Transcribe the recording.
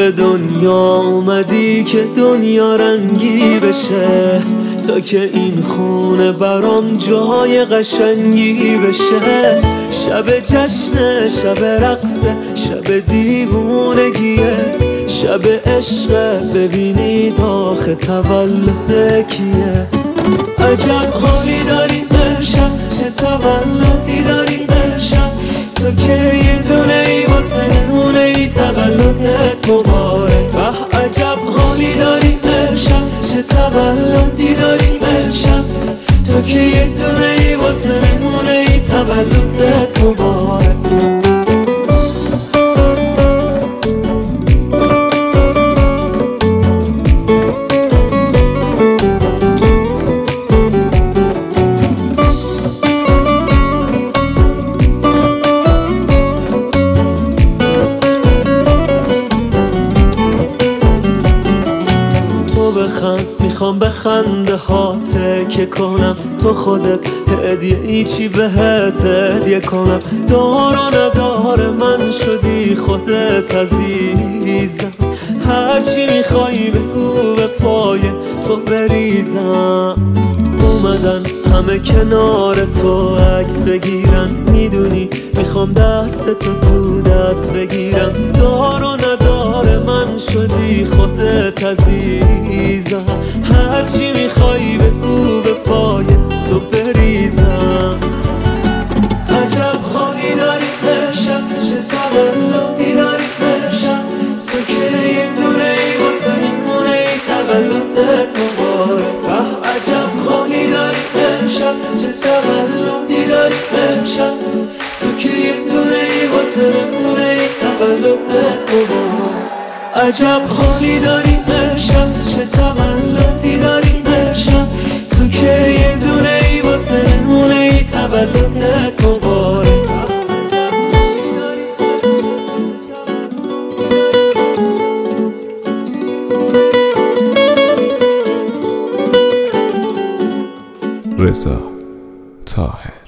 به دنیا اومدی که دنیا رنگی بشه، تا که این خونه برام جای قشنگی بشه. شب جشنه، شب رقصه، شب دیوونگیه، شب عشقه، ببینید آخه تولد کیه. عجب حالی داری امشب، چه تولدی داری امشب، تو که یه دونه ای واسه نمونه ای، تولدت مبارک. به عجب حالی داری امشب، چه تولدی داری امشب، تو که یه دونه ای واسه نمونه ای، تولدت مبارک. میخوام به خنده هاته که کنم، تو خودت هدیه ای چی بهت هدیه کنم. دار و ندار من شدی خودت عزیزم، هرچی میخوای بگو به پای تو بریزم. اومدن همه کنار تو عکس بگیرن، میدونی میخوام دست تو دست بگیرم. دار و ندار من شدی خودت عزیزم، هرچی میخوای بگو به پای تو بریزم. عجب حالی داری امشب، چه تولدی داری امشب، تو که یه دونه ای واسه میمونه ای، تولدت مبارک. به عجب حالی داری امشب، چه تولدی داری امشب، تو که یه دونه ای واسه میمونه ای، تولدت مبارک. عجب حالی داری امشب، چه تولدی داری امشب، تو که یه دونه ای واسه نمونه ای، تولدت مبارک. رضا طاهر.